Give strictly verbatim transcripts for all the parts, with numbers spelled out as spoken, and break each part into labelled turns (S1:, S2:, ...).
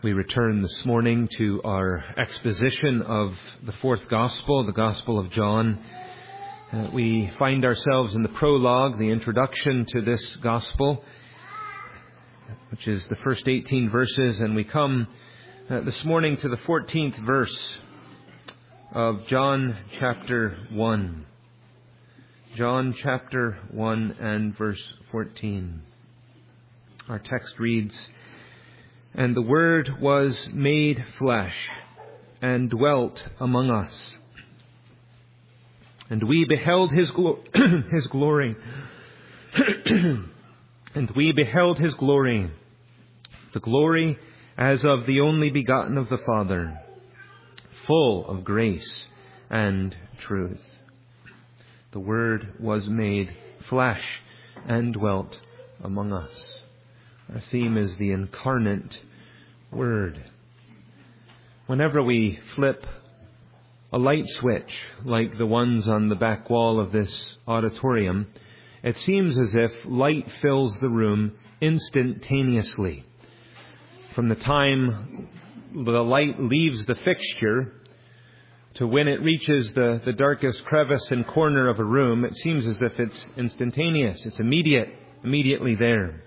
S1: We return this morning to our exposition of the fourth Gospel, the Gospel of John. Uh, we find ourselves in the prologue, the introduction to this Gospel, which is the first eighteen verses, and we come uh, this morning to the fourteenth verse of John chapter one. John chapter one and verse fourteen. Our text reads, "And the Word was made flesh, and dwelt among us. And we beheld His, glo- his glory. and we beheld His glory, the glory as of the only begotten of the Father, full of grace and truth." The Word was made flesh and dwelt among us. Our theme is the incarnate Word. Whenever we flip a light switch, like the ones on the back wall of this auditorium, it seems as if light fills the room instantaneously. From the time the light leaves the fixture to when it reaches the, the darkest crevice and corner of a room, it seems as if it's instantaneous. It's immediate, immediately there.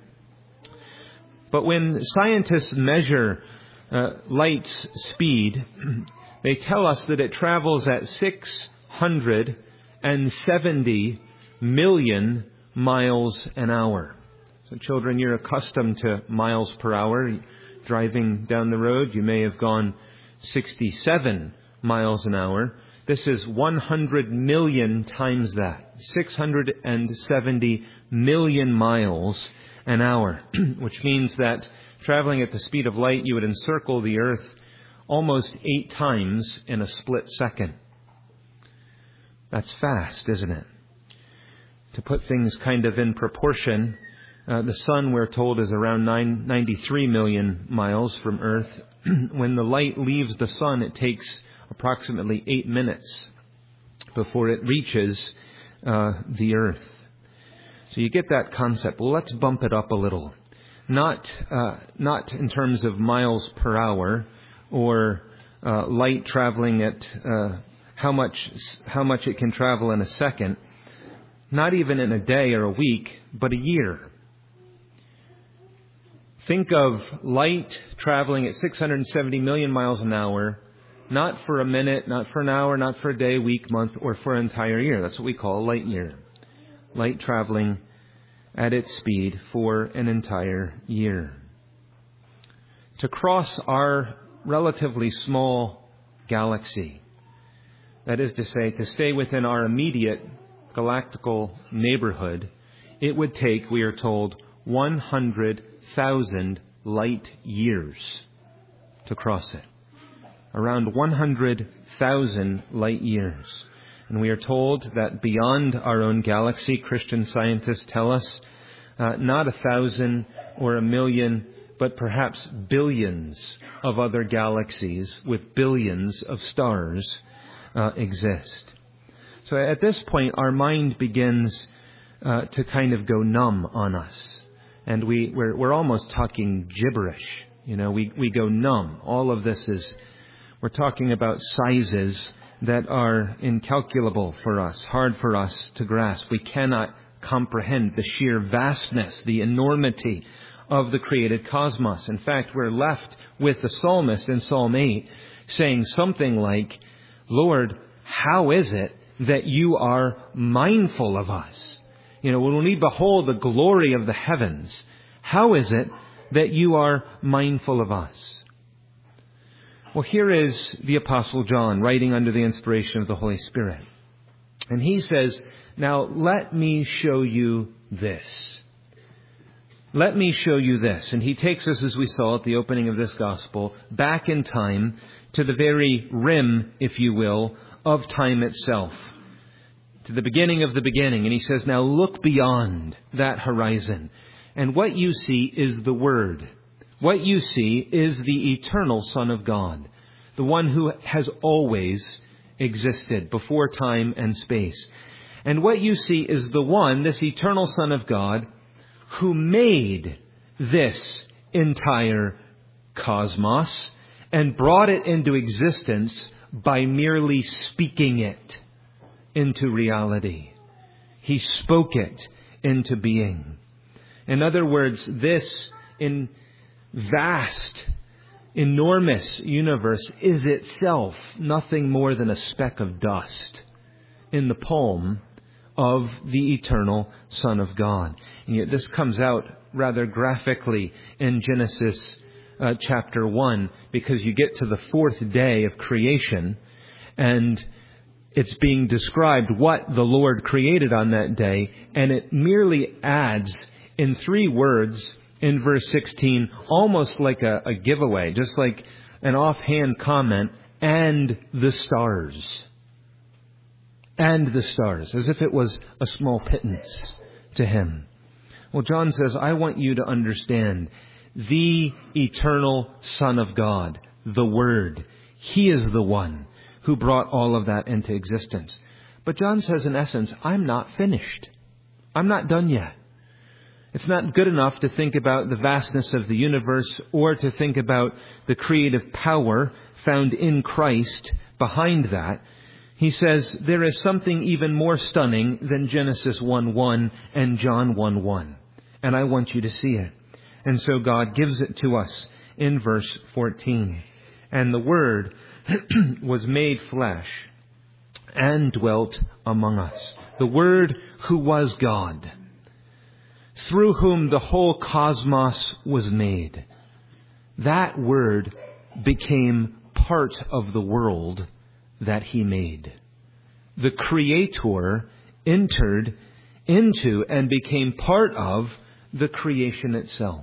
S1: But when scientists measure uh, light's speed, they tell us that it travels at six hundred seventy million miles an hour. So children, you're accustomed to miles per hour. Driving down the road, you may have gone sixty-seven miles an hour. This is one hundred million times that. six hundred seventy million miles an hour, which means that traveling at the speed of light, you would encircle the earth almost eight times in a split second. That's fast, isn't it? To put things kind of in proportion, uh, the sun, we're told, is around nine, ninety-three million miles from earth. When the light leaves the sun, it takes approximately eight minutes before it reaches uh, the earth. So you get that concept. Well, let's bump it up a little. Not uh, not in terms of miles per hour or uh, light traveling at uh, how much how much it can travel in a second. Not even in a day or a week, but a year. Think of light traveling at six hundred seventy million miles an hour, not for a minute, not for an hour, not for a day, week, month, or for an entire year. That's what we call a light year. Light traveling at its speed for an entire year. To cross our relatively small galaxy, that is to say, to stay within our immediate galactical neighborhood, it would take, we are told, one hundred thousand light years to cross it. Around one hundred thousand light years. And we are told that beyond our own galaxy, Christian scientists tell us, uh, not a thousand or a million, but perhaps billions of other galaxies with billions of stars uh, exist. So at this point, our mind begins uh, to kind of go numb on us. And we, we're, we're almost talking gibberish. You know, we, we go numb. All of this is, we're talking about sizes that are incalculable for us, hard for us to grasp. We cannot comprehend the sheer vastness, the enormity of the created cosmos. In fact, we're left with the psalmist in Psalm eight saying something like, "Lord, how is it that you are mindful of us?" You know, when we behold the glory of the heavens, how is it that you are mindful of us? Well, here is the Apostle John writing under the inspiration of the Holy Spirit. And he says, "Now let me show you this. Let me show you this." And he takes us, as we saw at the opening of this gospel, back in time to the very rim, if you will, of time itself. To the beginning of the beginning. And he says, now look beyond that horizon. And what you see is the Word. What you see is the eternal Son of God, the one who has always existed before time and space. And what you see is the one, this eternal Son of God, who made this entire cosmos and brought it into existence by merely speaking it into reality. He spoke it into being. In other words, this in vast, enormous universe is itself nothing more than a speck of dust in the palm of the eternal Son of God. And yet this comes out rather graphically in Genesis uh, chapter one, because you get to the fourth day of creation and it's being described what the Lord created on that day, and it merely adds in three words in verse sixteen, almost like a, a giveaway, just like an offhand comment, and the stars. And the stars, as if it was a small pittance to him. Well, John says, I want you to understand the eternal Son of God, the Word. He is the one who brought all of that into existence. But John says, in essence, I'm not finished. I'm not done yet. It's not good enough to think about the vastness of the universe or to think about the creative power found in Christ behind that. He says there is something even more stunning than Genesis one one and John one one. And I want you to see it. And so God gives it to us in verse fourteen. And the Word was made flesh and dwelt among us. The Word who was God, through whom the whole cosmos was made. That Word became part of the world that He made. The Creator entered into and became part of the creation itself.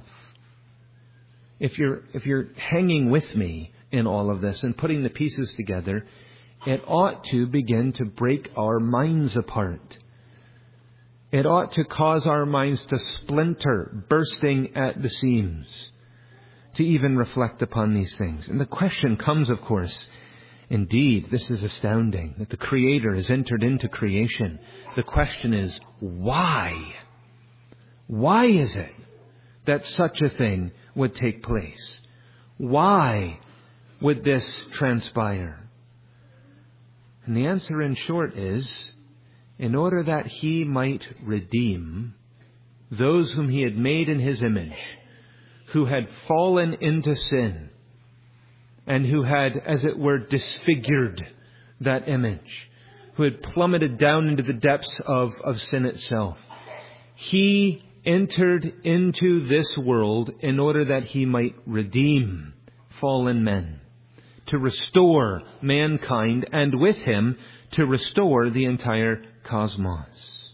S1: If you're, if you're hanging with me in all of this and putting the pieces together, it ought to begin to break our minds apart. It ought to cause our minds to splinter, bursting at the seams, to even reflect upon these things. And the question comes, of course, indeed, this is astounding, that the Creator has entered into creation. The question is, why? Why is it that such a thing would take place? Why would this transpire? And the answer, in short, is in order that He might redeem those whom He had made in His image, who had fallen into sin, and who had, as it were, disfigured that image, who had plummeted down into the depths of, of sin itself. He entered into this world in order that He might redeem fallen men, to restore mankind, and with Him to restore the entire cosmos.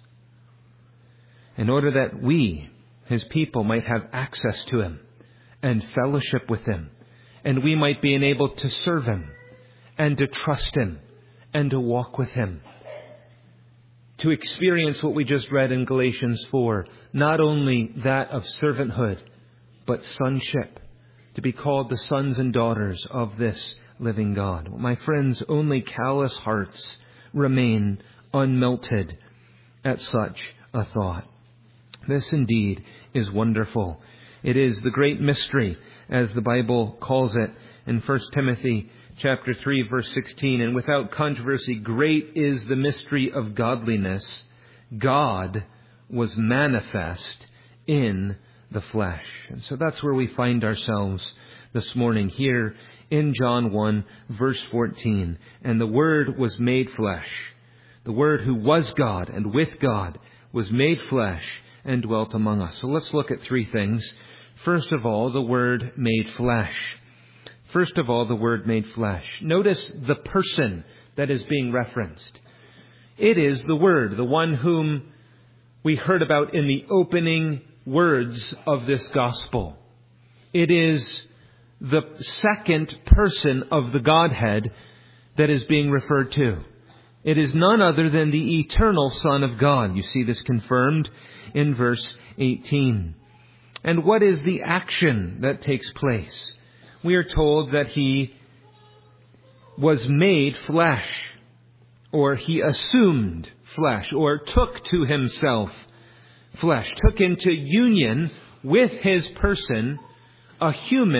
S1: In order that we, His people, might have access to Him and fellowship with Him, and we might be enabled to serve Him and to trust Him and to walk with Him. To experience what we just read in Galatians four, not only that of servanthood, but sonship, to be called the sons and daughters of this living God. My friends, only callous hearts remain unmelted at such a thought. This indeed is wonderful. It is the great mystery, as the Bible calls it in First Timothy chapter three, verse sixteen. And without controversy, great is the mystery of godliness. God was manifest in the flesh. And so that's where we find ourselves this morning, here in John one, verse fourteen. And the Word was made flesh. The Word who was God and with God was made flesh and dwelt among us. So let's look at three things. First of all, the Word made flesh. First of all, the Word made flesh. Notice the person that is being referenced. It is the Word, the one whom we heard about in the opening words of this gospel. It is the second person of the Godhead that is being referred to. It is none other than the eternal Son of God. You see this confirmed in verse eighteen. And what is the action that takes place? We are told that He was made flesh, or He assumed flesh, or took to Himself flesh, took into union with His person a human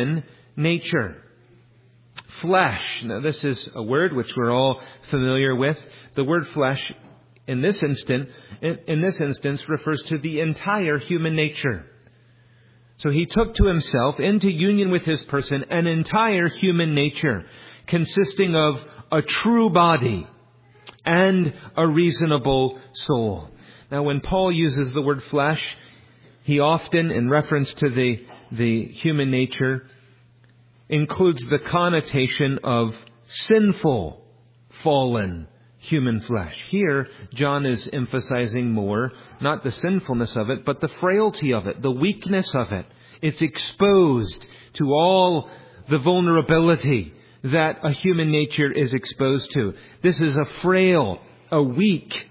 S1: nature. Flesh. Now, this is a word which we're all familiar with. The word flesh, in this instant, in, in this instance, refers to the entire human nature. So he took to himself, into union with his person, an entire human nature, consisting of a true body and a reasonable soul. Now, when Paul uses the word flesh, he often, in reference to the, the human nature, includes the connotation of sinful, fallen human flesh. Here, John is emphasizing more, not the sinfulness of it, but the frailty of it, the weakness of it. It's exposed to all the vulnerability that a human nature is exposed to. This is a frail, a weak,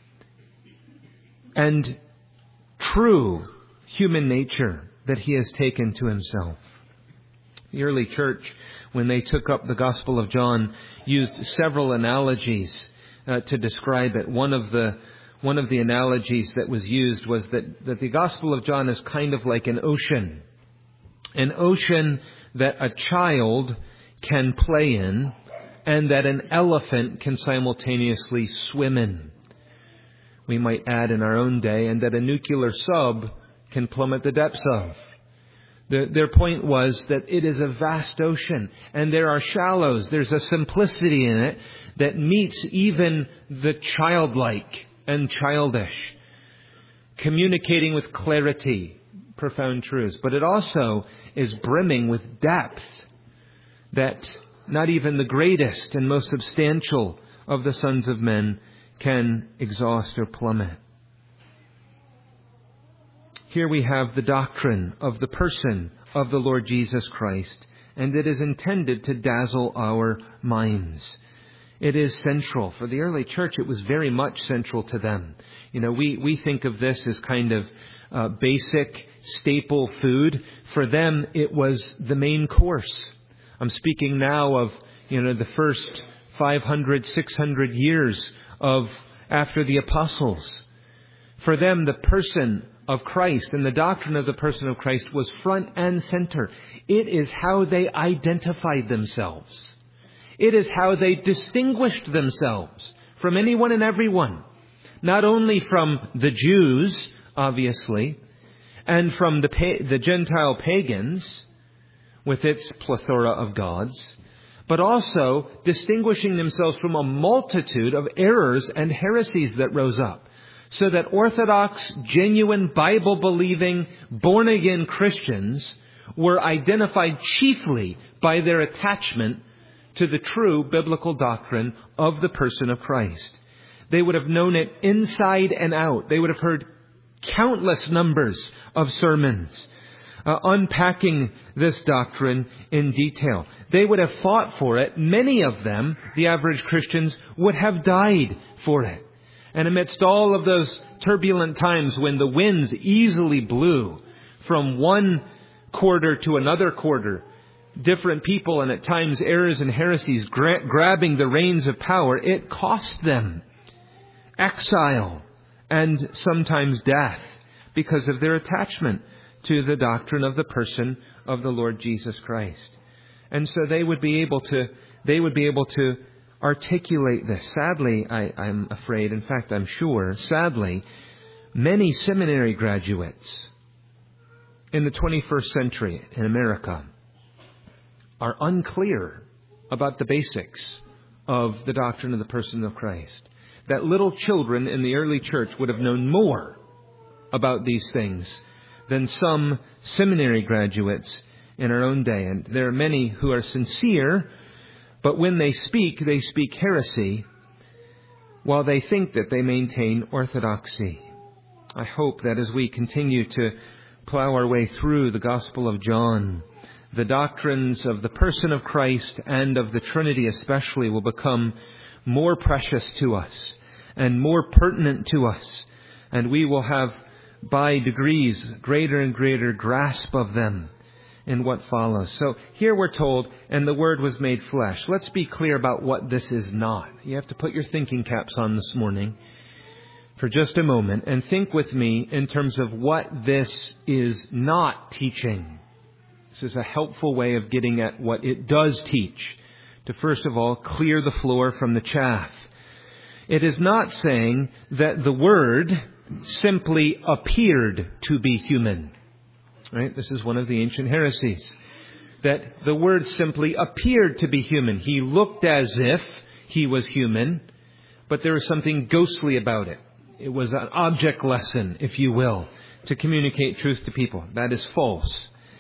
S1: and true human nature that he has taken to himself. The early church, when they took up the Gospel of John, used several analogies uh, to describe it. One of the one of the analogies that was used was that, that the Gospel of John is kind of like an ocean. An ocean that a child can play in and that an elephant can simultaneously swim in. We might add in our own day, and that a nuclear sub can plummet the depths of. The, their point was that it is a vast ocean, and there are shallows. There's a simplicity in it that meets even the childlike and childish, communicating with clarity profound truths. But it also is brimming with depth that not even the greatest and most substantial of the sons of men can exhaust or plummet. Here we have the doctrine of the person of the Lord Jesus Christ, and it is intended to dazzle our minds. It is central. For the early church, it was very much central to them. You know, we, we think of this as kind of uh, basic, staple food. For them, it was the main course. I'm speaking now of, you know, the first five hundred, six hundred years of after the apostles. For them, the person of Christ and the doctrine of the person of Christ was front and center. It is how they identified themselves. It is how they distinguished themselves from anyone and everyone. Not only from the Jews, obviously, and from the, pa- the Gentile pagans, with its plethora of gods, but also distinguishing themselves from a multitude of errors and heresies that rose up. So that Orthodox, genuine, Bible-believing, born-again Christians were identified chiefly by their attachment to the true biblical doctrine of the person of Christ. They would have known it inside and out. They would have heard countless numbers of sermons uh, unpacking this doctrine in detail. They would have fought for it. Many of them, the average Christians, would have died for it. And amidst all of those turbulent times when the winds easily blew from one quarter to another quarter, different people and at times errors and heresies gra- grabbing the reins of power, it cost them exile and sometimes death because of their attachment to the doctrine of the person of the Lord Jesus Christ. And so they would be able to, they would be able to articulate this. Sadly, I, I'm afraid, in fact, I'm sure, sadly, many seminary graduates in the twenty-first century in America are unclear about the basics of the doctrine of the person of Christ. That little children in the early church would have known more about these things than some seminary graduates in our own day. And there are many who are sincere, but when they speak, they speak heresy while they think that they maintain orthodoxy. I hope that as we continue to plow our way through the Gospel of John, the doctrines of the person of Christ and of the Trinity especially will become more precious to us and more pertinent to us. And we will have, by degrees, greater and greater grasp of them in what follows. So here we're told, and the Word was made flesh. Let's be clear about what this is not. You have to put your thinking caps on this morning for just a moment and think with me in terms of what this is not teaching. This is a helpful way of getting at what it does teach. To first of all, clear the floor from the chaff. It is not saying that the Word simply appeared to be human. Right? This is one of the ancient heresies. That the Word simply appeared to be human. He looked as if he was human, but there was something ghostly about it. It was an object lesson, if you will, to communicate truth to people. That is false.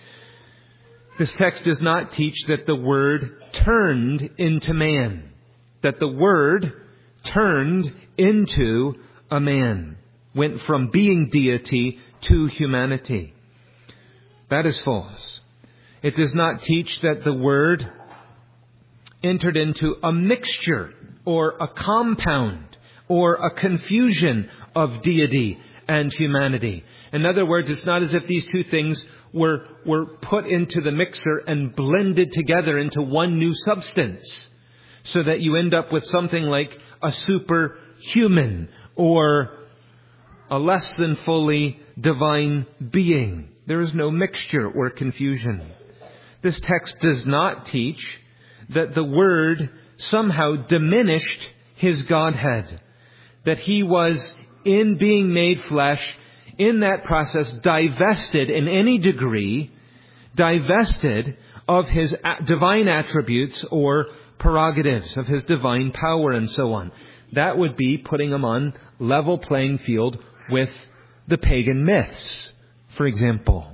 S1: This text does not teach that the Word turned into man. That the Word turned into a man. Went from being deity to humanity. That is false. It does not teach that the Word entered into a mixture or a compound or a confusion of deity and humanity. In other words, it's not as if these two things were, were put into the mixer and blended together into one new substance, so that you end up with something like a superhuman or a less than fully divine being. There is no mixture or confusion. This text does not teach that the Word somehow diminished His Godhead. That He was, in being made flesh, in that process divested in any degree, divested of His divine attributes or prerogatives, of His divine power and so on. That would be putting Him on level playing field with the pagan myths, for example.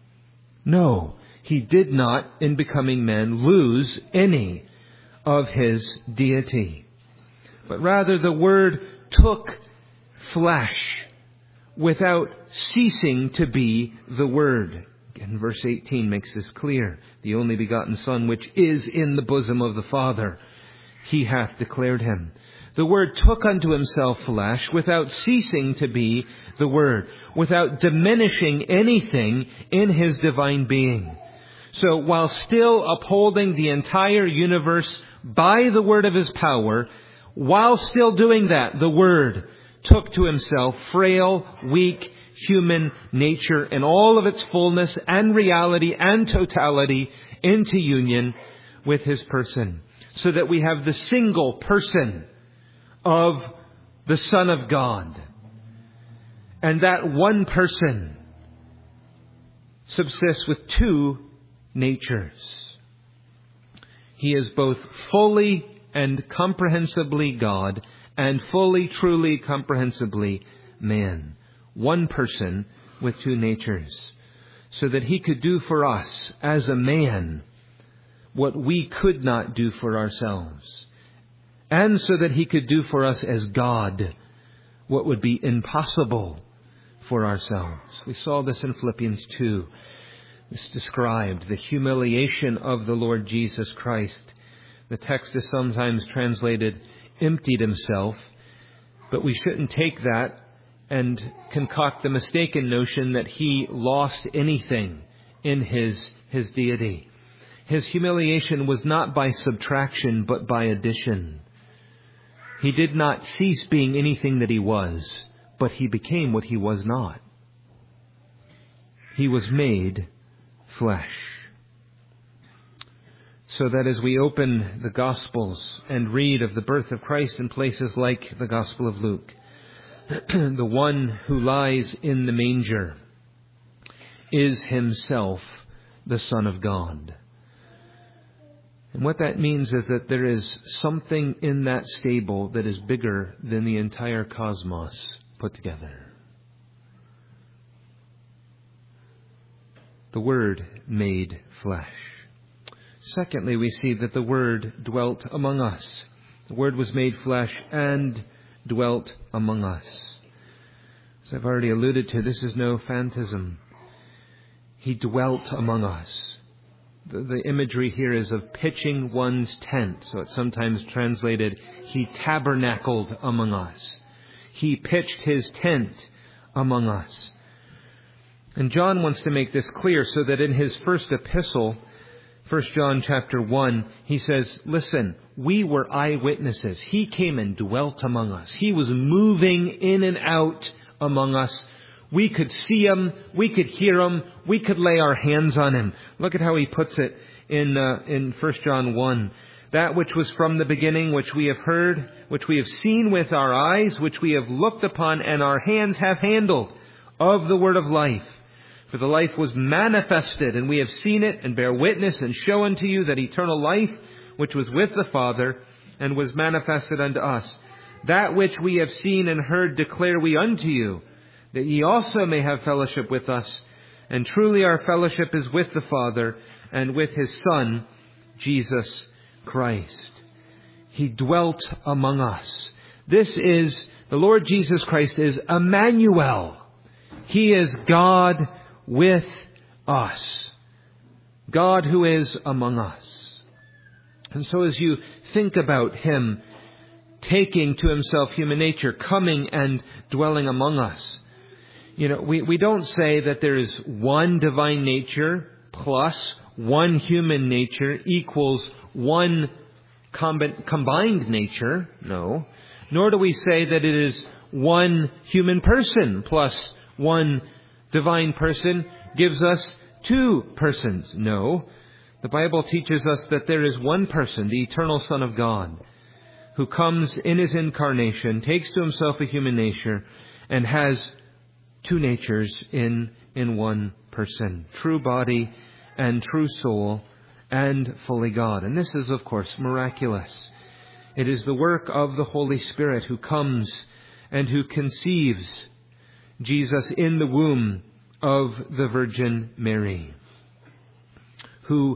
S1: No, He did not, in becoming man, lose any of His deity. But rather the Word took flesh without ceasing to be the Word. Again, verse eighteen makes this clear. The only begotten Son, which is in the bosom of the Father, He hath declared Him. The Word took unto Himself flesh without ceasing to be the Word, without diminishing anything in His divine being. So while still upholding the entire universe by the word of His power, while still doing that, the Word took to Himself frail, weak, human nature in all of its fullness and reality and totality into union with His person. So that we have the single person of the Son of God. And that one person subsists with two natures. He is both fully and comprehensibly God and fully, truly, comprehensibly man. One person with two natures. So that He could do for us as a man what we could not do for ourselves. And so that He could do for us as God what would be impossible for ourselves. We saw this in Philippians two. This described the humiliation of the Lord Jesus Christ. The text is sometimes translated, emptied Himself. But we shouldn't take that and concoct the mistaken notion that He lost anything in His, His deity. His humiliation was not by subtraction, but by addition. He did not cease being anything that He was, but He became what He was not. He was made flesh. So that as we open the Gospels and read of the birth of Christ in places like the Gospel of Luke, the one who lies in the manger is Himself the Son of God. And what that means is that there is something in that stable that is bigger than the entire cosmos put together. The Word made flesh. Secondly, we see that the Word dwelt among us. The Word was made flesh and dwelt among us. As I've already alluded to, this is no phantasm. He dwelt among us. The, the imagery here is of pitching one's tent. So it's sometimes translated, He tabernacled among us. He pitched His tent among us. And John wants to make this clear so that in his first epistle, First John chapter one, he says, listen, we were eyewitnesses. He came and dwelt among us. He was moving in and out among us. We could see Him. We could hear Him. We could lay our hands on Him. Look at how he puts it in uh, in First John one. That which was from the beginning, which we have heard, which we have seen with our eyes, which we have looked upon, and our hands have handled, of the word of life. For the life was manifested, and we have seen it, and bear witness, and show unto you that eternal life, which was with the Father, and was manifested unto us. That which we have seen and heard declare we unto you, that ye also may have fellowship with us. And truly our fellowship is with the Father, and with His Son, Jesus Christ. He dwelt among us. This is, the Lord Jesus Christ is Emmanuel. He is God with us. God who is among us. And so as you think about Him taking to Himself human nature, coming and dwelling among us, you know, we, we don't say that there is one divine nature plus one human nature equals one combi- combined nature. No. Nor do we say that it is one human person plus one divine person gives us two persons. No. The Bible teaches us that there is one person, the eternal Son of God, who comes in His incarnation, takes to Himself a human nature, and has two natures in, in one person. True body and true soul, and fully God. And this is, of course, miraculous. It is the work of the Holy Spirit who comes and who conceives Jesus in the womb of the Virgin Mary, who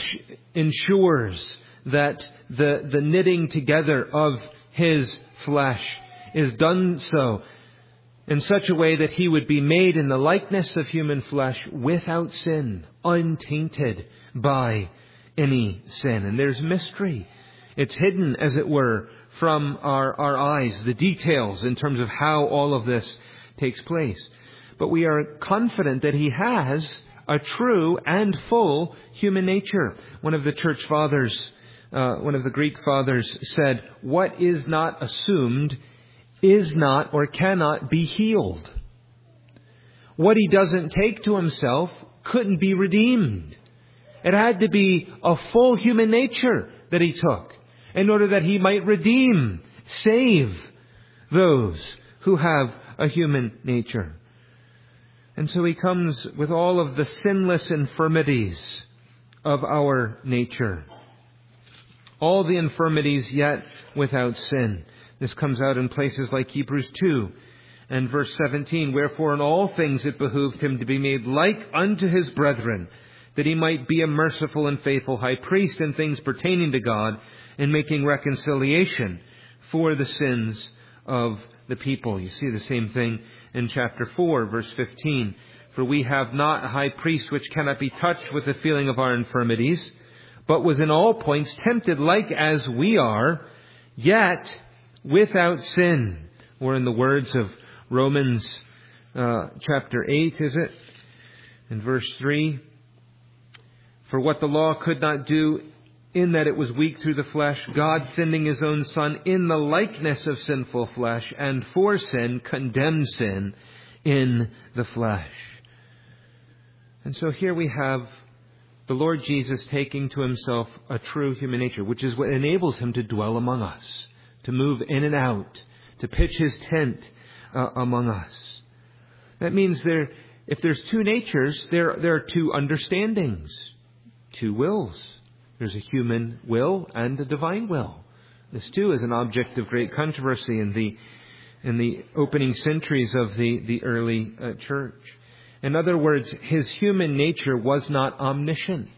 S1: ensures that the, the knitting together of His flesh is done so in such a way that He would be made in the likeness of human flesh without sin, untainted by any sin. And there's mystery. It's hidden, as it were, from our, our eyes, the details in terms of how all of this takes place. But we are confident that He has a true and full human nature. One of the church fathers, uh, one of the Greek fathers said, "What is not assumed is not or cannot be healed." What He doesn't take to Himself couldn't be redeemed. It had to be a full human nature that He took in order that He might redeem, save those who have a human nature. And so He comes with all of the sinless infirmities of our nature. All the infirmities, yet without sin. This comes out in places like Hebrews two and verse seventeen. "Wherefore in all things it behooved Him to be made like unto His brethren, that He might be a merciful and faithful high priest in things pertaining to God, and making reconciliation for the sins of the people." You see the same thing in chapter four, verse fifteen. "For we have not a high priest which cannot be touched with the feeling of our infirmities, but was in all points tempted like as we are, yet without sin." Or in the words of Romans uh, chapter eight, is it? In verse three. "For what the law could not do, in that it was weak through the flesh, God sending His own Son in the likeness of sinful flesh, and for sin condemned sin in the flesh." And so here we have the Lord Jesus taking to Himself a true human nature, which is what enables Him to dwell among us, to move in and out, to pitch His tent uh, among us. That means there, if there's two natures, there, there are two understandings, two wills. There's a human will and a divine will. This too is an object of great controversy in the in the opening centuries of the, the early uh, church. In other words, His human nature was not omniscient.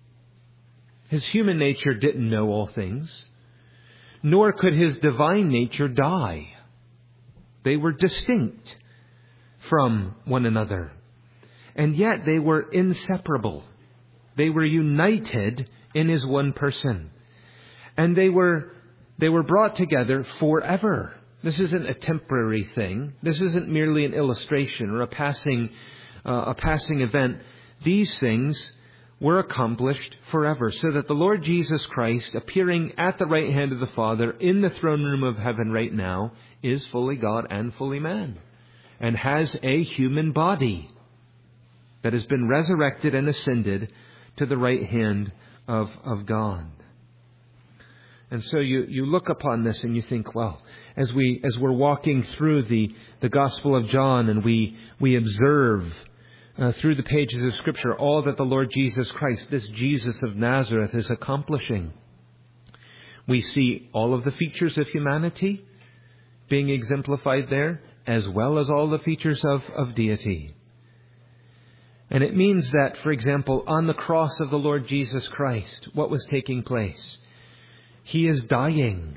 S1: His human nature didn't know all things, nor could His divine nature die. They were distinct from one another, and yet they were inseparable. They were united in His one person. And they were they were brought together forever. This isn't a temporary thing. This isn't merely an illustration or a passing uh, a passing event. These things were accomplished forever, so that the Lord Jesus Christ, appearing at the right hand of the Father in the throne room of heaven right now, is fully God and fully man. and has a human body that has been resurrected and ascended to the right hand of, of God. And so you, you look upon this and you think, well, as we as we're walking through the, the Gospel of John and we we observe uh, through the pages of Scripture all that the Lord Jesus Christ, this Jesus of Nazareth, is accomplishing. We see all of the features of humanity being exemplified there, as well as all the features of, of deity. And it means that, for example, on the cross of the Lord Jesus Christ, what was taking place? He is dying.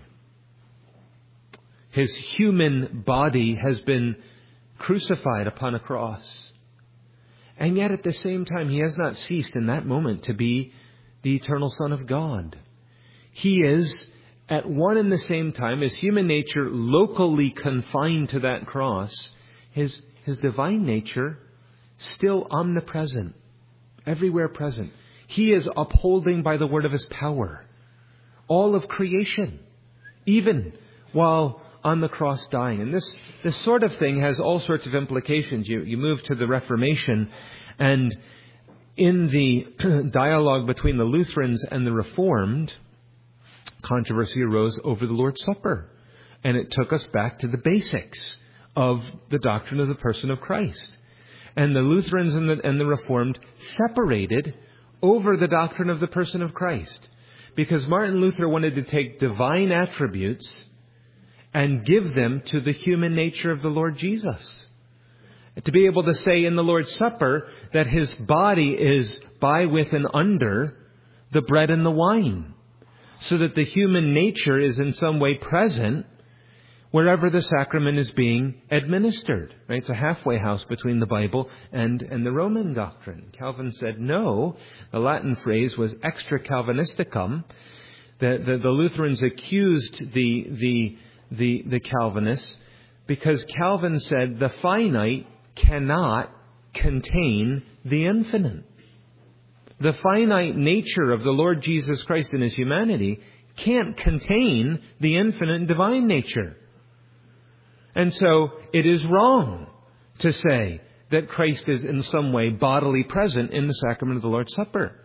S1: His human body has been crucified upon a cross. And yet at the same time, He has not ceased in that moment to be the eternal Son of God. He is at one and the same time, His human nature locally confined to that cross, His, His divine nature still omnipresent, everywhere present. He is upholding by the word of His power all of creation, even while on the cross dying. And this, this sort of thing has all sorts of implications. You, you move to the Reformation, and in the dialogue between the Lutherans and the Reformed, controversy arose over the Lord's Supper. And it took us back to the basics of the doctrine of the person of Christ. And the Lutherans and the, and the Reformed separated over the doctrine of the person of Christ. Because Martin Luther wanted to take divine attributes and give them to the human nature of the Lord Jesus. To be able to say in the Lord's Supper that His body is by, with, and under the bread and the wine. So that the human nature is in some way present wherever the sacrament is being administered. Right? It's a halfway house between the Bible and, and the Roman doctrine. Calvin said no. The Latin phrase was extra Calvinisticum. The, the, the Lutherans accused the, the, the, the Calvinists because Calvin said the finite cannot contain the infinite. The finite nature of the Lord Jesus Christ in His humanity can't contain the infinite divine nature. And so it is wrong to say that Christ is in some way bodily present in the sacrament of the Lord's Supper.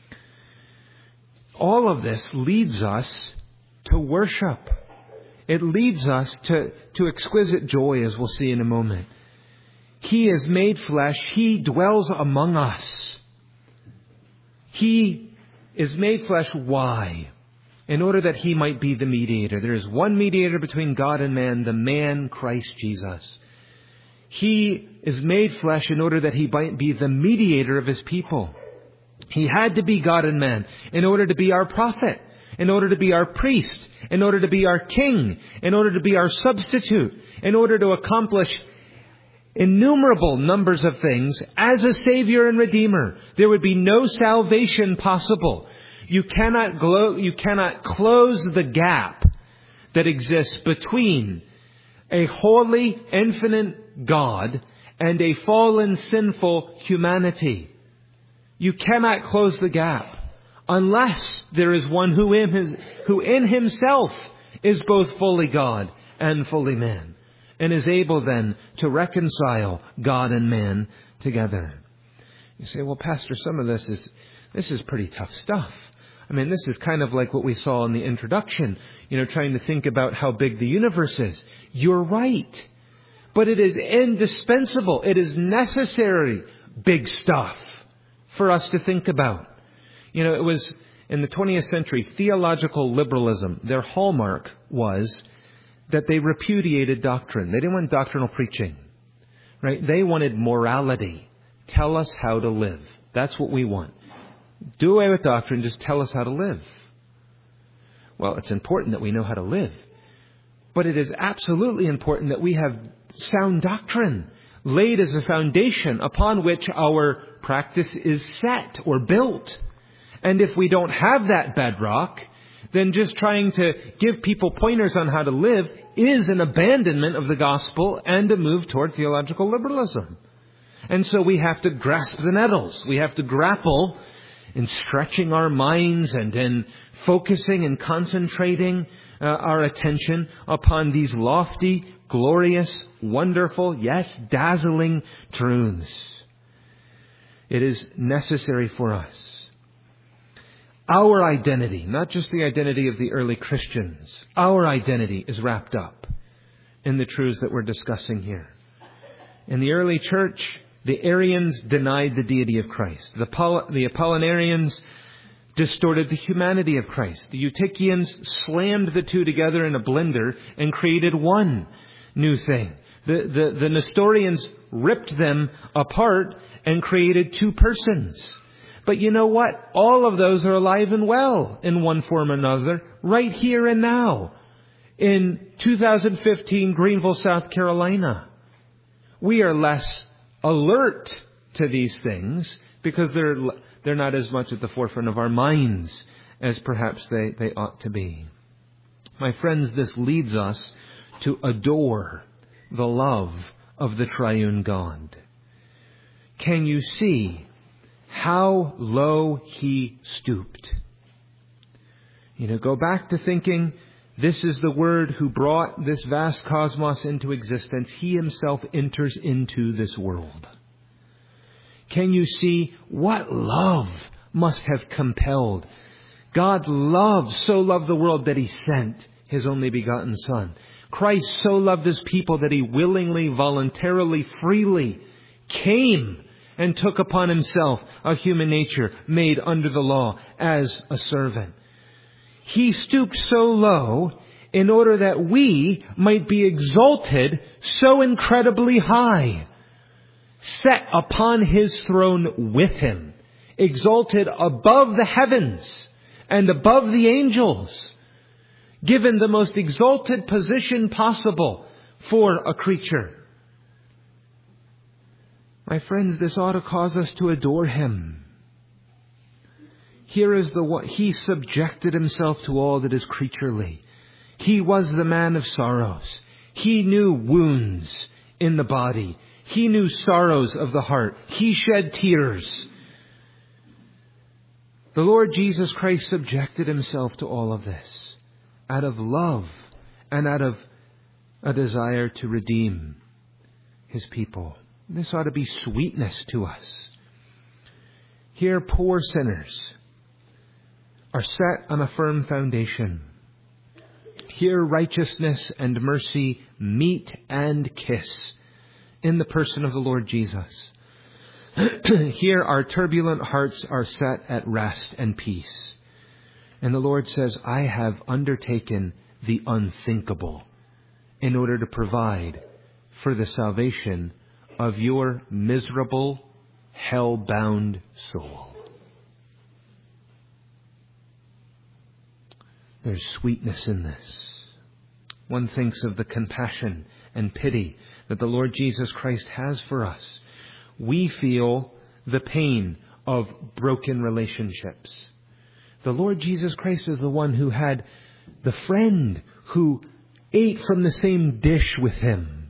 S1: All of this leads us to worship. It leads us to, to exquisite joy, as we'll see in a moment. He is made flesh. He dwells among us. He is made flesh. Why? In order that He might be the mediator. There is one mediator between God and man, the man Christ Jesus. He is made flesh in order that He might be the mediator of His people. He had to be God and man in order to be our prophet, in order to be our priest, in order to be our king, in order to be our substitute, in order to accomplish innumerable numbers of things as a Savior and Redeemer. There would be no salvation possible. You cannot glo- you cannot close the gap that exists between a holy, infinite God and a fallen, sinful humanity. You cannot close the gap unless there is one who in, his, who in Himself is both fully God and fully man, and is able then to reconcile God and man together. You say, well, Pastor, some of this is this is pretty tough stuff. I mean, this is kind of like what we saw in the introduction, you know, trying to think about how big the universe is. You're right. But it is indispensable. It is necessary big stuff for us to think about. You know, it was in the twentieth century, theological liberalism, their hallmark was that they repudiated doctrine. They didn't want doctrinal preaching, right? They wanted morality. Tell us how to live. That's what we want. Do away with doctrine. Just tell us how to live. Well, it's important that we know how to live. But it is absolutely important that we have sound doctrine laid as a foundation upon which our practice is set or built. And if we don't have that bedrock, then just trying to give people pointers on how to live is an abandonment of the gospel and a move toward theological liberalism. And so we have to grasp the nettles. We have to grapple in stretching our minds and in focusing and concentrating uh, our attention upon these lofty, glorious, wonderful, yes, dazzling truths. It is necessary for us. Our identity, not just the identity of the early Christians, our identity is wrapped up in the truths that we're discussing here. In the early church, the Arians denied the deity of Christ. The, Pol- the Apollinarians distorted the humanity of Christ. The Eutychians slammed the two together in a blender and created one new thing. The, the, the Nestorians ripped them apart and created two persons. But you know what? All of those are alive and well in one form or another, right here and now, in two thousand fifteen Greenville, South Carolina. We are less alert to these things because they're they're not as much at the forefront of our minds as perhaps they, they ought to be. My friends, this leads us to adore the love of the triune God. Can you see how low He stooped? You know, go back to thinking, this is the Word who brought this vast cosmos into existence. He Himself enters into this world. Can you see what love must have compelled? God loved, so loved the world that He sent His only begotten Son. Christ so loved His people that He willingly, voluntarily, freely came and took upon Himself a human nature made under the law as a servant. He stooped so low in order that we might be exalted so incredibly high, set upon His throne with Him, exalted above the heavens and above the angels, given the most exalted position possible for a creature. My friends, this ought to cause us to adore Him. Here is the one. He subjected Himself to all that is creaturely. He was the man of sorrows. He knew wounds in the body. He knew sorrows of the heart. He shed tears. The Lord Jesus Christ subjected Himself to all of this out of love and out of a desire to redeem His people. This ought to be sweetness to us. Here, poor sinners are set on a firm foundation. Here, righteousness and mercy meet and kiss in the person of the Lord Jesus. Here, our turbulent hearts are set at rest and peace. And the Lord says, I have undertaken the unthinkable in order to provide for the salvation of your miserable, hell-bound soul. There's sweetness in this. One thinks of the compassion and pity that the Lord Jesus Christ has for us. We feel the pain of broken relationships. The Lord Jesus Christ is the one who had the friend who ate from the same dish with Him,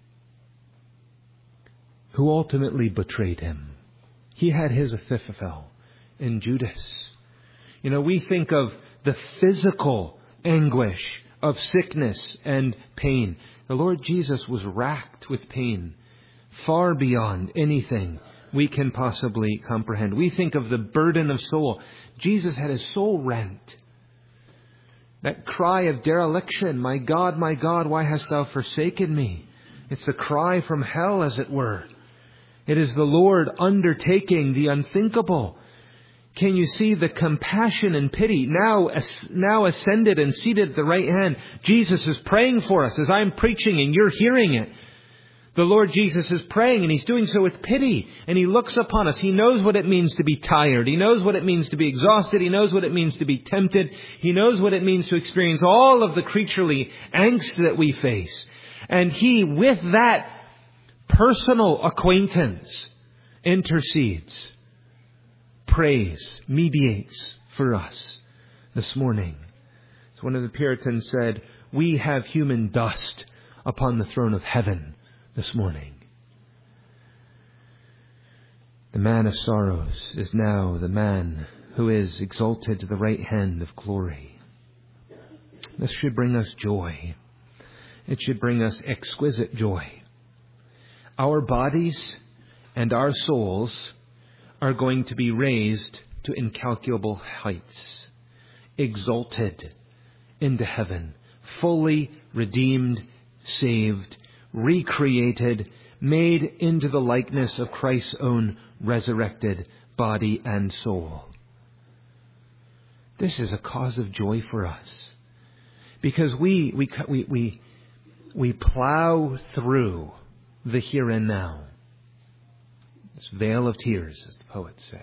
S1: who ultimately betrayed Him. He had his Ahithophel in Judas. You know, we think of the physical anguish of sickness and pain. The Lord Jesus was racked with pain far beyond anything we can possibly comprehend. We think of the burden of soul. Jesus had His soul rent. That cry of dereliction, my God, my God, why hast Thou forsaken me? It's a cry from hell, as it were. It is the Lord undertaking the unthinkable. Can you see the compassion and pity now, now ascended and seated at the right hand? Jesus is praying for us as I'm preaching and you're hearing it. The Lord Jesus is praying and He's doing so with pity. And He looks upon us. He knows what it means to be tired. He knows what it means to be exhausted. He knows what it means to be tempted. He knows what it means to experience all of the creaturely angst that we face. And He, with that personal acquaintance, intercedes, prays, mediates for us this morning. As one of the Puritans said, we have human dust upon the throne of heaven this morning. The man of sorrows is now the man who is exalted to the right hand of glory. This should bring us joy. It should bring us exquisite joy. Our bodies and our souls are going to be raised to incalculable heights, exalted into heaven, fully redeemed, saved, recreated, made into the likeness of Christ's own resurrected body and soul. This is a cause of joy for us, because we we we we, we plow through the here and now. This veil of tears, as the poets say.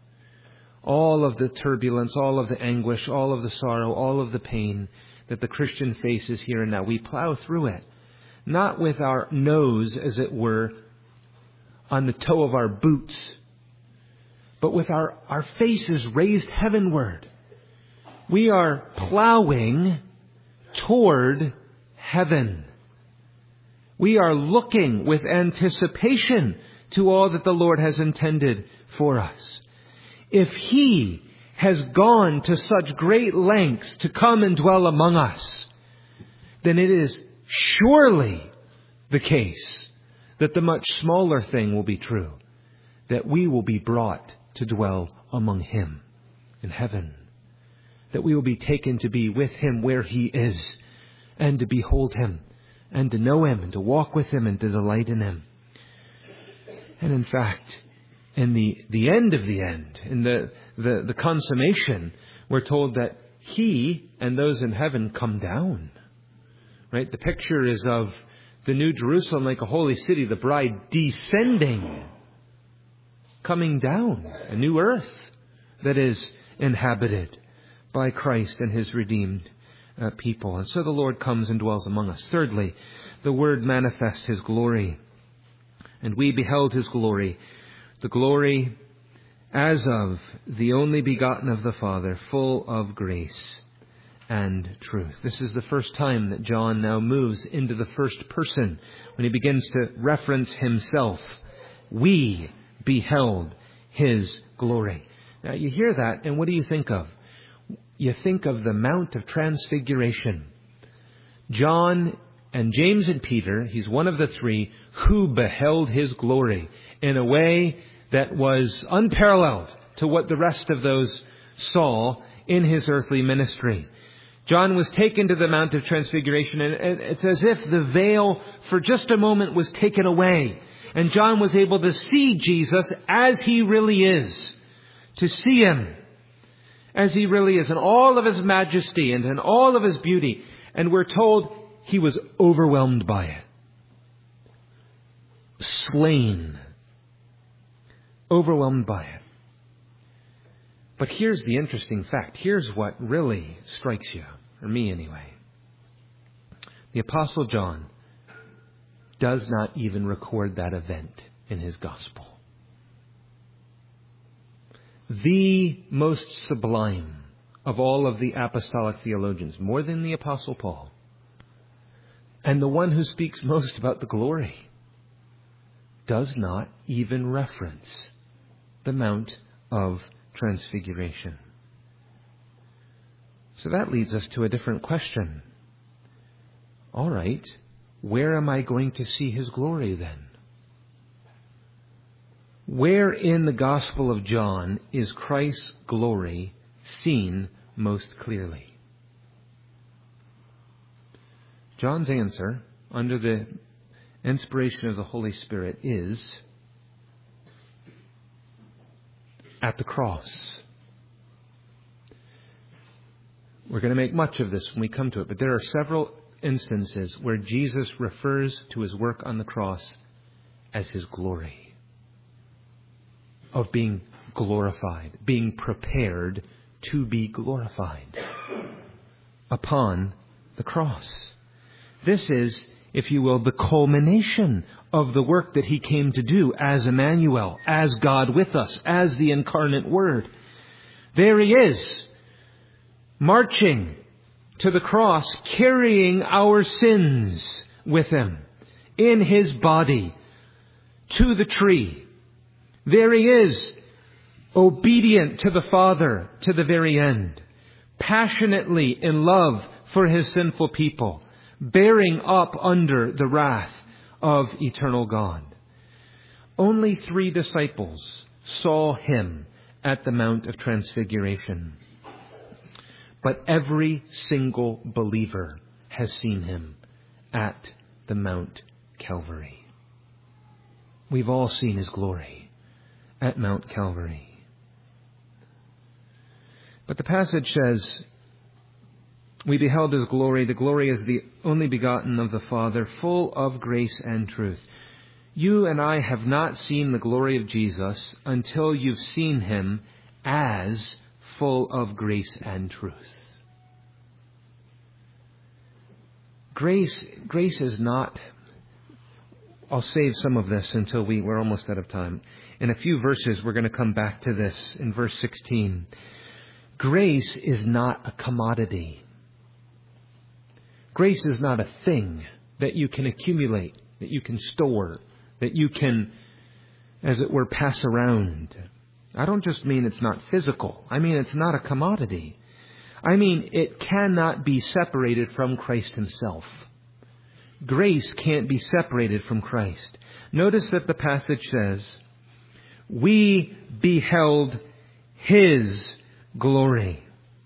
S1: All of the turbulence, all of the anguish, all of the sorrow, all of the pain that the Christian faces here and now. We plow through it, not with our nose, as it were, on the toe of our boots, but with our, our faces raised heavenward. We are plowing toward heaven. We are looking with anticipation to all that the Lord has intended for us. If He has gone to such great lengths to come and dwell among us, then it is surely the case that the much smaller thing will be true, that we will be brought to dwell among Him in heaven, that we will be taken to be with Him where He is, and to behold Him, and to know Him, and to walk with Him, and to delight in Him. And in fact, in the, the end of the end, in the, the, the consummation, we're told that He and those in heaven come down. Right? The picture is of the New Jerusalem like a holy city, the bride descending, coming down, a new earth that is inhabited by Christ and His redeemed uh, people. And so the Lord comes and dwells among us. Thirdly, the Word manifests His glory. And we beheld His glory, the glory as of the only begotten of the Father, full of grace and truth. This is the first time that John now moves into the first person when he begins to reference himself. We beheld His glory. Now you hear that, and what do you think of? You think of the Mount of Transfiguration. John and James and Peter, he's one of the three, who beheld His glory in a way that was unparalleled to what the rest of those saw in His earthly ministry. John was taken to the Mount of Transfiguration, and it's as if the veil for just a moment was taken away. And John was able to see Jesus as He really is. To see Him as He really is in all of His majesty and in all of His beauty. And we're told he was overwhelmed by it. Slain. Overwhelmed by it. But here's the interesting fact. Here's what really strikes you, or me anyway. The Apostle John does not even record that event in his gospel. The most sublime of all of the apostolic theologians, more than the Apostle Paul, and the one who speaks most about the glory, does not even reference the Mount of Transfiguration. So that leads us to a different question. All right, where am I going to see His glory then? Where in the Gospel of John is Christ's glory seen most clearly? John's answer, under the inspiration of the Holy Spirit, is at the cross. We're going to make much of this when we come to it, but there are several instances where Jesus refers to His work on the cross as His glory, of being glorified, being prepared to be glorified upon the cross. This is, if you will, the culmination of the work that He came to do as Emmanuel, as God with us, as the incarnate Word. There He is, marching to the cross, carrying our sins with Him in His body to the tree. There He is, obedient to the Father to the very end, passionately in love for His sinful people, bearing up under the wrath of eternal God. Only three disciples saw him at the Mount of Transfiguration. But every single believer has seen him at the Mount Calvary. We've all seen his glory at Mount Calvary. But the passage says, we beheld his glory. The glory is the only begotten of the Father, full of grace and truth. You and I have not seen the glory of Jesus until you've seen him as full of grace and truth. Grace, grace is not... I'll save some of this until we, we're almost out of time. In a few verses, we're going to come back to this in verse sixteen. Grace is not a commodity. Grace is not a thing that you can accumulate, that you can store, that you can, as it were, pass around. I don't just mean it's not physical. I mean it's not a commodity. I mean it cannot be separated from Christ himself. Grace can't be separated from Christ. Notice that the passage says, we beheld his glory,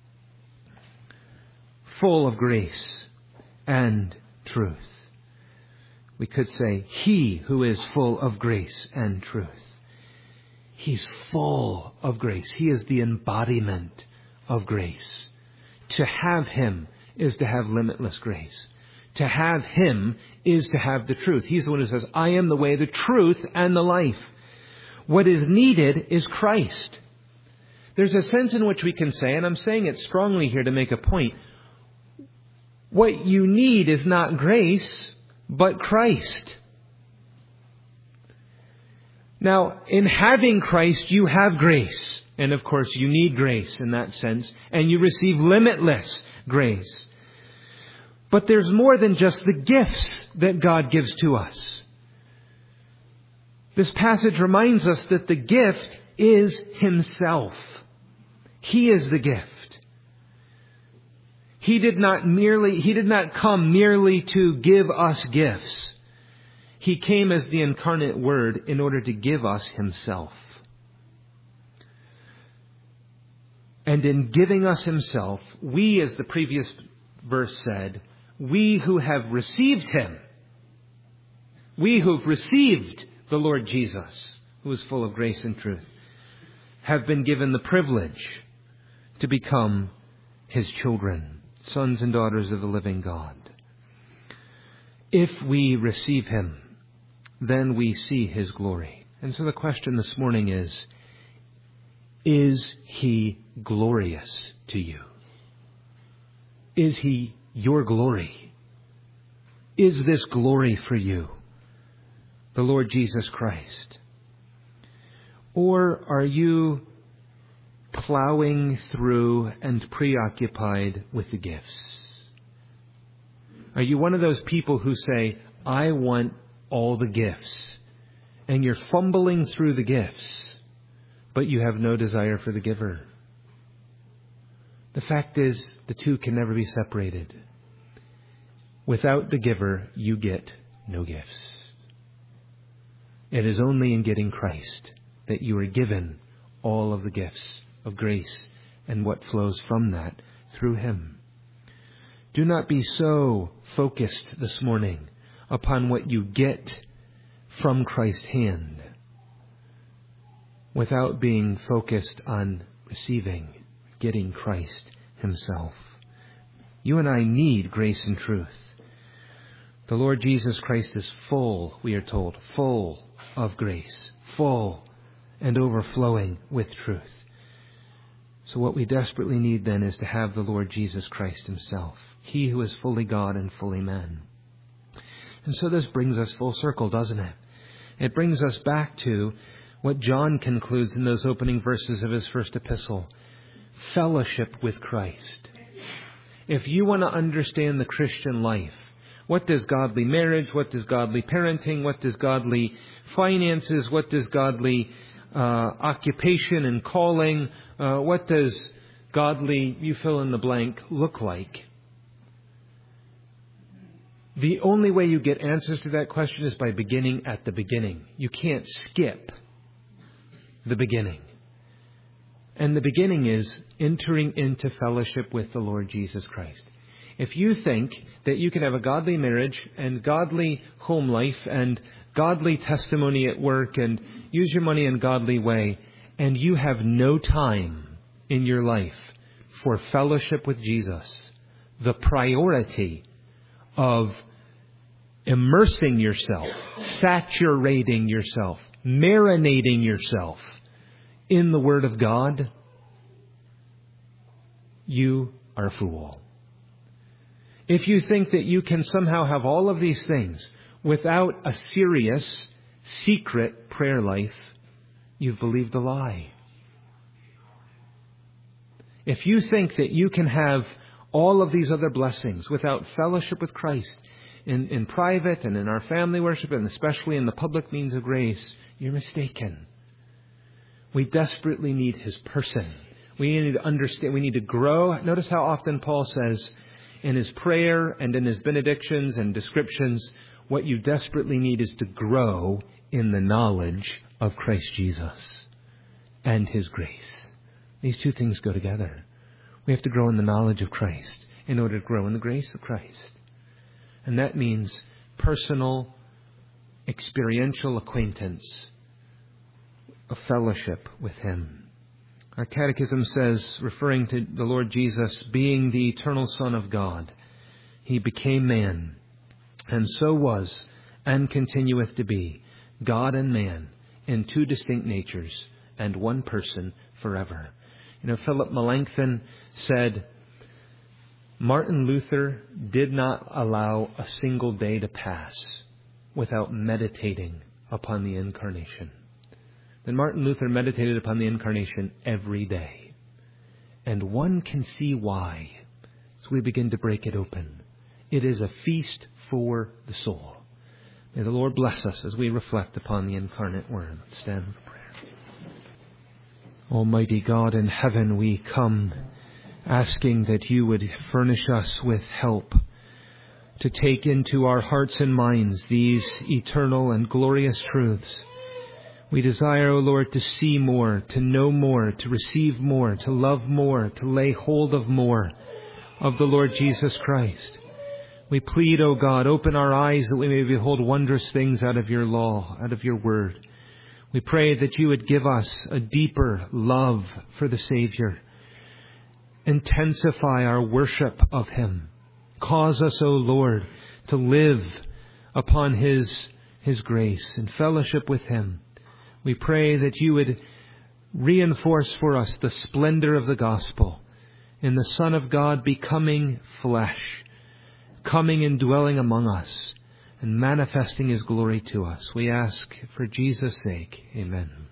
S1: full of grace and truth. We could say, he who is full of grace and truth. He's full of grace. He is the embodiment of grace. To have him is to have limitless grace. To have him is to have the truth. He's the one who says, I am the way, the truth, and the life. What is needed is Christ. There's a sense in which we can say, and I'm saying it strongly here to make a point, what you need is not grace, but Christ. Now, in having Christ, you have grace. And of course, you need grace in that sense. And you receive limitless grace. But there's more than just the gifts that God gives to us. This passage reminds us that the gift is himself. He is the gift. He did not merely, he did not come merely to give us gifts. He came as the incarnate Word in order to give us himself. And in giving us himself, we, as the previous verse said, we who have received him, we who have received the Lord Jesus, who is full of grace and truth, have been given the privilege to become his children, sons and daughters of the living God. If we receive him, then we see his glory. And so the question this morning is, is he glorious to you? Is he your glory? Is this glory for you, the Lord Jesus Christ? Or are you plowing through and preoccupied with the gifts? Are you one of those people who say, I want all the gifts, and you're fumbling through the gifts, but you have no desire for the giver? The fact is, the two can never be separated. Without the giver, you get no gifts. It is only in getting Christ that you are given all of the gifts of grace and what flows from that through him. Do not be so focused this morning upon what you get from Christ's hand without being focused on receiving, getting Christ himself. You and I need grace and truth. The Lord Jesus Christ is full, we are told, full of grace, full and overflowing with truth. So what we desperately need then is to have the Lord Jesus Christ himself, he who is fully God and fully man. And so this brings us full circle, doesn't it? It brings us back to what John concludes in those opening verses of his first epistle. Fellowship with Christ. If you want to understand the Christian life, what does godly marriage, what does godly parenting, what does godly finances, what does godly uh, occupation and calling, uh, what does godly, you fill in the blank, look like? The only way you get answers to that question is by beginning at the beginning. You can't skip the beginning. And the beginning is entering into fellowship with the Lord Jesus Christ. If you think that you can have a godly marriage and godly home life and godly testimony at work and use your money in a godly way, and you have no time in your life for fellowship with Jesus, the priority of immersing yourself, saturating yourself, marinating yourself in the Word of God, you are a fool. If you think that you can somehow have all of these things without a serious, secret prayer life, you've believed a lie. If you think that you can have all of these other blessings without fellowship with Christ in, in private and in our family worship and especially in the public means of grace, you're mistaken. We desperately need His person. We need to understand, we need to grow. Notice how often Paul says in his prayer and in his benedictions and descriptions, what you desperately need is to grow in the knowledge of Christ Jesus and His grace. These two things go together. We have to grow in the knowledge of Christ in order to grow in the grace of Christ. And that means personal, experiential acquaintance, a fellowship with Him. Our catechism says, referring to the Lord Jesus being the eternal Son of God, He became man, and so was, and continueth to be, God and man, in two distinct natures, and one person forever. You know, Philip Melanchthon said, Martin Luther did not allow a single day to pass without meditating upon the Incarnation. Then Martin Luther meditated upon the Incarnation every day. And one can see why as we begin to break it open. It is a feast for the soul. May the Lord bless us as we reflect upon the incarnate Word. Let's stand for prayer. Almighty God in heaven, we come asking that You would furnish us with help to take into our hearts and minds these eternal and glorious truths. We desire, O Lord, to see more, to know more, to receive more, to love more, to lay hold of more of the Lord Jesus Christ. We plead, O God, open our eyes that we may behold wondrous things out of Your law, out of Your word. We pray that You would give us a deeper love for the Savior. Intensify our worship of Him. Cause us, O Lord, to live upon His, His grace and fellowship with Him. We pray that You would reinforce for us the splendor of the gospel in the Son of God becoming flesh, coming and dwelling among us and manifesting His glory to us. We ask for Jesus' sake. Amen.